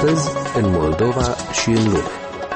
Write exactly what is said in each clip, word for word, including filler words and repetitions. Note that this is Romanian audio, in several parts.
Astăzi, în Moldova și în lume.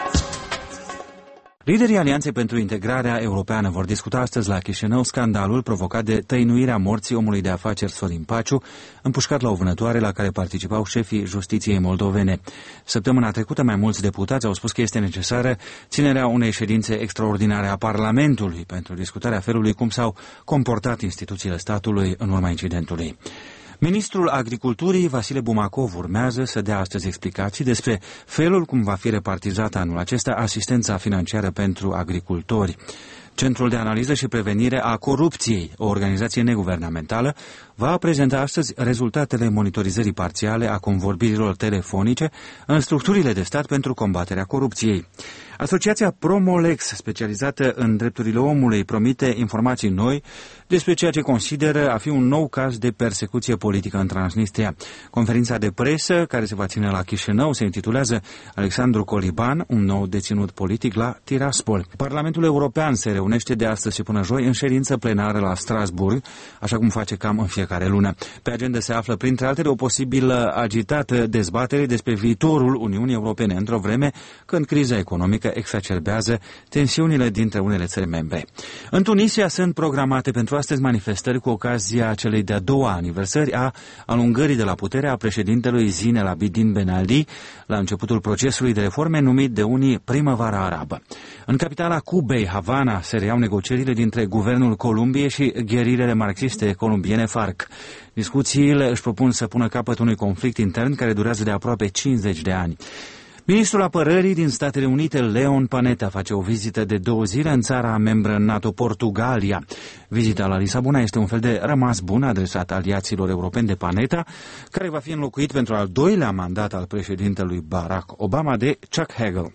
Liderii Alianței pentru Integrarea Europeană vor discuta astăzi la Chișinău scandalul provocat de tăinuirea morții omului de afaceri Sorin Paciu, împușcat la o vânătoare la care participau șefii justiției moldovene. Săptămâna trecută, mai mulți deputați au spus că este necesară ținerea unei ședințe extraordinare a Parlamentului pentru discutarea felului cum s-au comportat instituțiile statului în urma incidentului. Ministrul Agriculturii, Vasile Bumacov, urmează să dea astăzi explicații despre felul cum va fi repartizată anul acesta asistența financiară pentru agricultori. Centrul de Analiză și Prevenire a Corupției, o organizație neguvernamentală, va prezenta astăzi rezultatele monitorizării parțiale a convorbirilor telefonice în structurile de stat pentru combaterea corupției. Asociația Promolex, specializată în drepturile omului, promite informații noi despre ceea ce consideră a fi un nou caz de persecuție politică în Transnistria. Conferința de presă, care se va ține la Chișinău, se intitulează Alexandru Coliban, un nou deținut politic la Tiraspol. Parlamentul European se reunește de astăzi și până joi în ședință plenară la Strasbourg, așa cum face cam în fiecare lună. Pe agenda se află, printre altele, o posibilă agitată dezbatere despre viitorul Uniunii Europene, într-o vreme când criza economică exacerbează tensiunile dintre unele țări membre. În Tunisia sunt programate pentru astăzi manifestări cu ocazia celei de-a doua aniversări a alungării de la putere a președintelui Zine El Abidine Ben Ali la începutul procesului de reforme numit de unii Primăvara Arabă. În capitala Cubei, Havana, se reiau negocierile dintre guvernul Columbiei și gherilele marxiste columbiene FARC. Discuțiile își propun să pună capăt unui conflict intern care durează de aproape cincizeci de ani. Ministrul Apărării din Statele Unite, Leon Panetta, face o vizită de două zile în țara membră NATO, Portugalia. Vizita la Lisabona este un fel de rămas bun adresat aliaților europeni de Panetta, care va fi înlocuit pentru al doilea mandat al președintelui Barack Obama de Chuck Hagel.